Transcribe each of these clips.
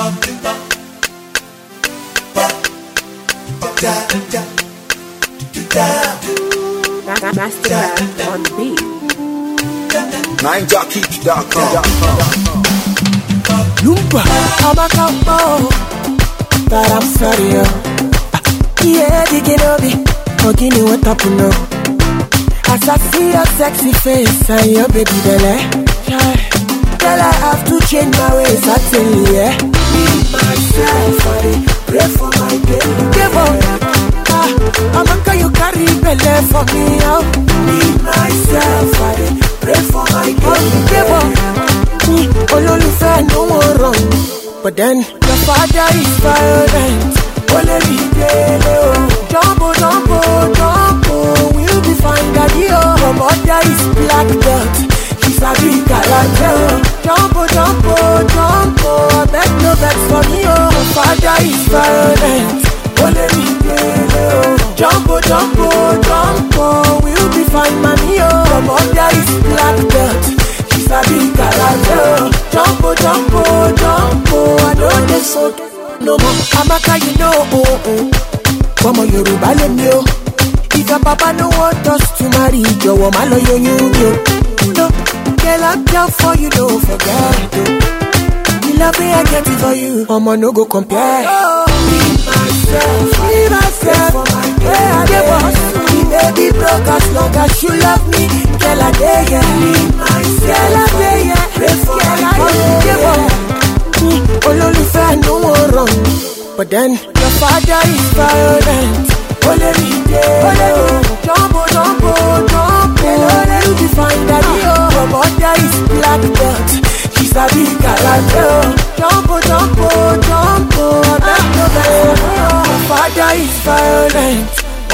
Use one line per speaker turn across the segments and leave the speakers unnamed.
Masterclass on the beat.
NineJockey.com.
Lumba, I'm a combo, but I'm sorry, yeah, digging on me, talking you what up now. As I see your sexy face and your baby belly, girl, I have to change my ways, I tell you, yeah. Me, myself, I pray for my baby. Give up, I'm a girl you carry belly for me, oh. Me, myself, I pray for my baby. Give up. Ololufe no more wrong, but then your father is violent. Jumbo, jumbo, jumbo, we'll be fine, daddy. Your mother is black belt, she's a big galante. Jumbo, jumbo, jumbo, I beg no vex for me. Your father is violent. Jumbo, jumbo, jumbo, we'll be fine, mommy. Your mother is black belt. Sabi karate, jumbo, jumbo, jumbo. I know this so no more. Amaka, you know, come on, Yoruba, let me know. If your papa no want us to marry, your woman, you no, girl, I'm down for you, don't forget. The love me, I get it for you. I'ma no go compare. Me, myself, for my girl. Baby broke as long as you love me. Girl, I dare ya. Me, myself, pray for my girl. Ololufe no more wrong, but then your father is violent. Jumbo, jumbo, jumbo, you be fine, daddy. Your mother is black belt, she's a big galante. Jumbo, jumbo, jumbo, I beg no vex. Your father is violent.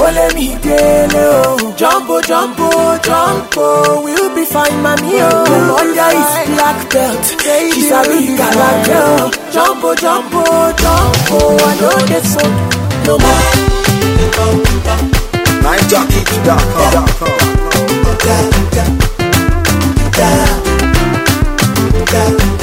Jumbo, jumbo, jumbo, we'll be fine, mommy. Your mother is black belt, she's a big galante. Jumbo, jumbo, jumbo, I know this so no more.
NineJockey.com.